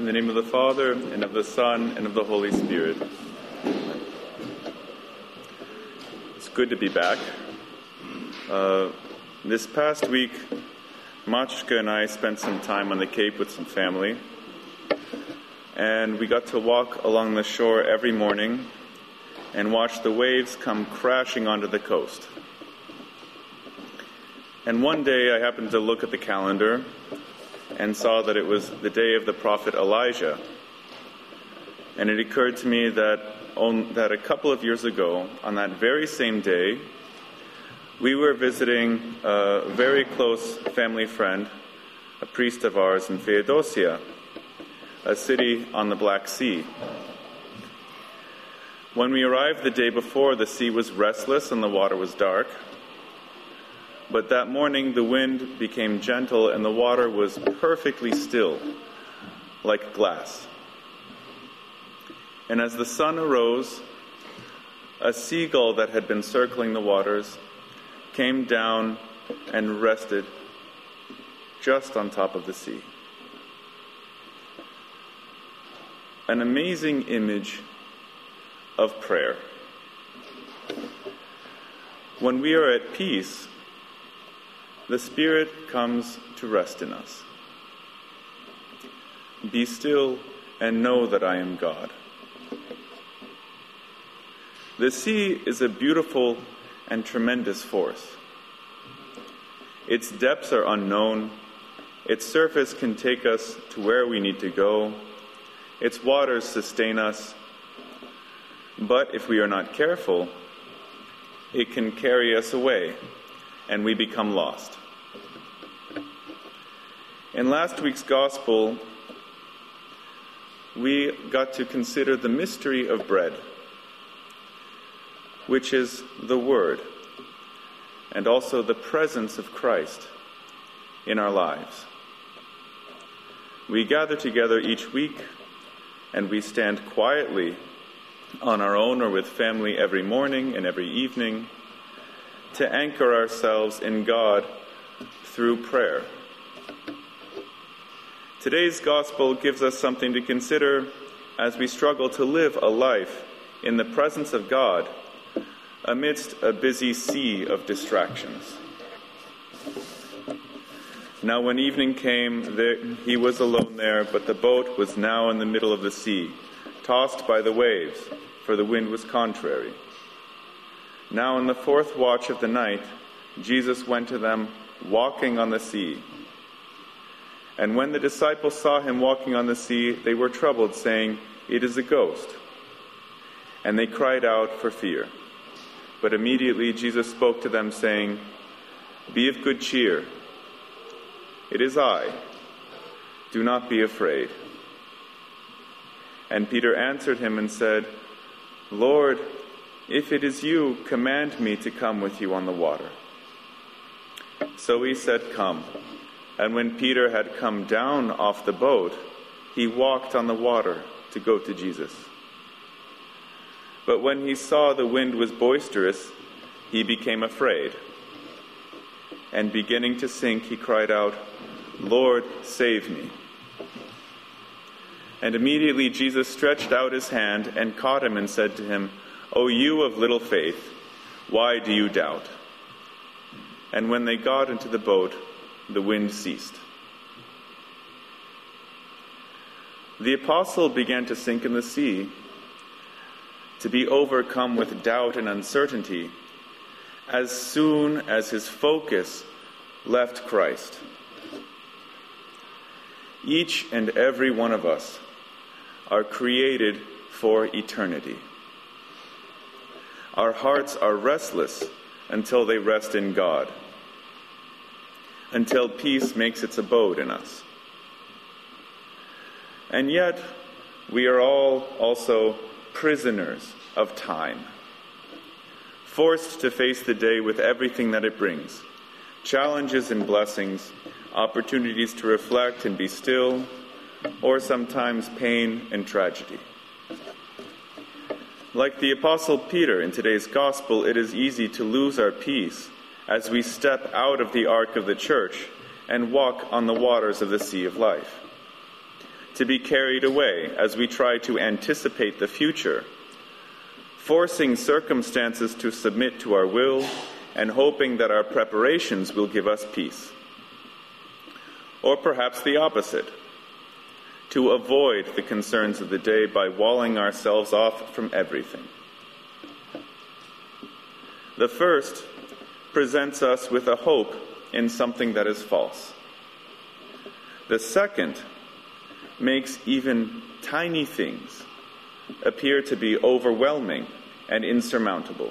In the name of the Father, and of the Son, and of the Holy Spirit. Amen. It's good to be back. This past week, Machka and I spent some time on the Cape with some family, and we got to walk along the shore every morning and watch the waves come crashing onto the coast. And one day I happened to look at the calendar and saw that it was the day of the prophet Elijah. And it occurred to me that a couple of years ago, on that very same day, we were visiting a very close family friend, a priest of ours in Feodosia, a city on the Black Sea. When we arrived the day before, the sea was restless and the water was dark. But that morning the wind became gentle and the water was perfectly still, like glass. And as the sun arose, a seagull that had been circling the waters came down and rested just on top of the sea. An amazing image of prayer. When we are at peace, the Spirit comes to rest in us. Be still and know that I am God. The sea is a beautiful and tremendous force. Its depths are unknown. Its surface can take us to where we need to go. Its waters sustain us. But if we are not careful, it can carry us away, and we become lost. In last week's Gospel, we got to consider the mystery of bread, which is the Word, and also the presence of Christ in our lives. We gather together each week, and we stand quietly on our own or with family every morning and every evening to anchor ourselves in God through prayer. Today's Gospel gives us something to consider as we struggle to live a life in the presence of God amidst a busy sea of distractions. Now when evening came, he was alone there, but the boat was now in the middle of the sea, tossed by the waves, for the wind was contrary. Now in the fourth watch of the night, Jesus went to them, walking on the sea. And when the disciples saw him walking on the sea, they were troubled, saying, "It is a ghost." And they cried out for fear. But immediately Jesus spoke to them, saying, "Be of good cheer. It is I. Do not be afraid." And Peter answered him and said, "Lord, if it is you, command me to come with you on the water." So he said, "Come." And when Peter had come down off the boat, he walked on the water to go to Jesus. But when he saw the wind was boisterous, he became afraid. And beginning to sink, he cried out, "Lord, save me." And immediately Jesus stretched out his hand and caught him and said to him, "O you of little faith, why do you doubt?" And when they got into the boat, the wind ceased. The apostle began to sink in the sea, to be overcome with doubt and uncertainty, as soon as his focus left Christ. Each and every one of us are created for eternity. Our hearts are restless until they rest in God, until peace makes its abode in us. And yet, we are all also prisoners of time, forced to face the day with everything that it brings, challenges and blessings, opportunities to reflect and be still, or sometimes pain and tragedy. Like the Apostle Peter in today's Gospel, it is easy to lose our peace as we step out of the ark of the church and walk on the waters of the sea of life. to be carried away as we try to anticipate the future, forcing circumstances to submit to our will and hoping that our preparations will give us peace. Or perhaps the opposite, to avoid the concerns of the day by walling ourselves off from everything. The first presents us with a hope in something that is false. The second makes even tiny things appear to be overwhelming and insurmountable.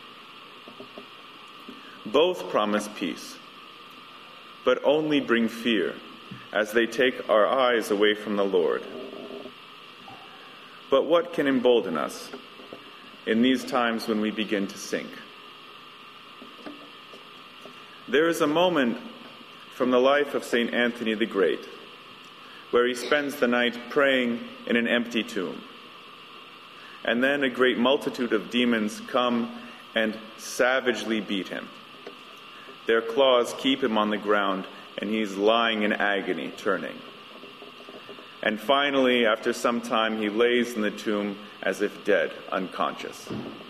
Both promise peace, but only bring fear as they take our eyes away from the Lord. But what can embolden us in these times when we begin to sink? There is a moment from the life of St. Anthony the Great where he spends the night praying in an empty tomb. And then a great multitude of demons come and savagely beat him. Their claws keep him on the ground, and he's lying in agony, turning. And finally, after some time, he lays in the tomb as if dead, unconscious.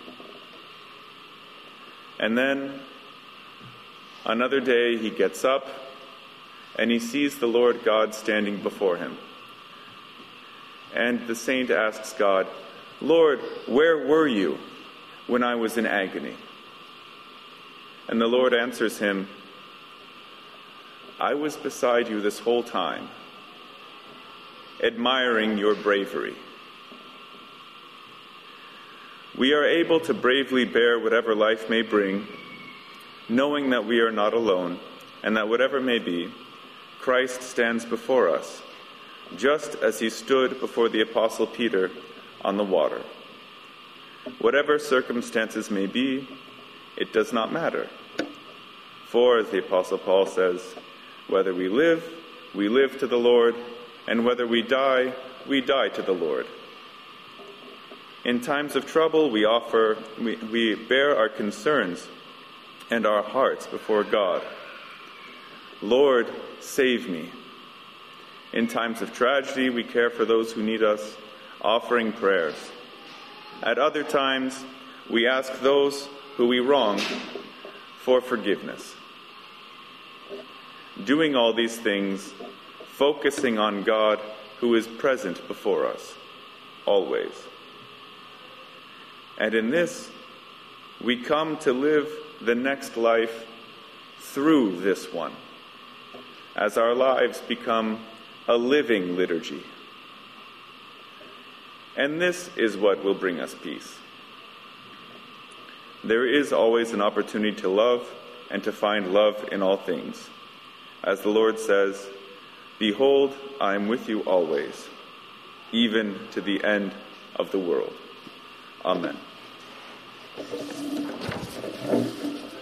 And then, another day, he gets up, and he sees the Lord God standing before him. And the saint asks God, "Lord, where were you when I was in agony?" And the Lord answers him, "I was beside you this whole time, admiring your bravery." We are able to bravely bear whatever life may bring, knowing that we are not alone, and that whatever may be, Christ stands before us, just as he stood before the Apostle Peter on the water. Whatever circumstances may be, it does not matter. For, as the Apostle Paul says, whether we live to the Lord, and whether we die to the Lord. In times of trouble, we bear our concerns and our hearts before God. Lord, save me. In times of tragedy, we care for those who need us, offering prayers. At other times, we ask those who we wrong for forgiveness. Doing all these things, focusing on God who is present before us, always. And in this, we come to live the next life through this one, as our lives become a living liturgy. And this is what will bring us peace. There is always an opportunity to love and to find love in all things. As the Lord says, "Behold, I am with you always, even to the end of the world." Amen.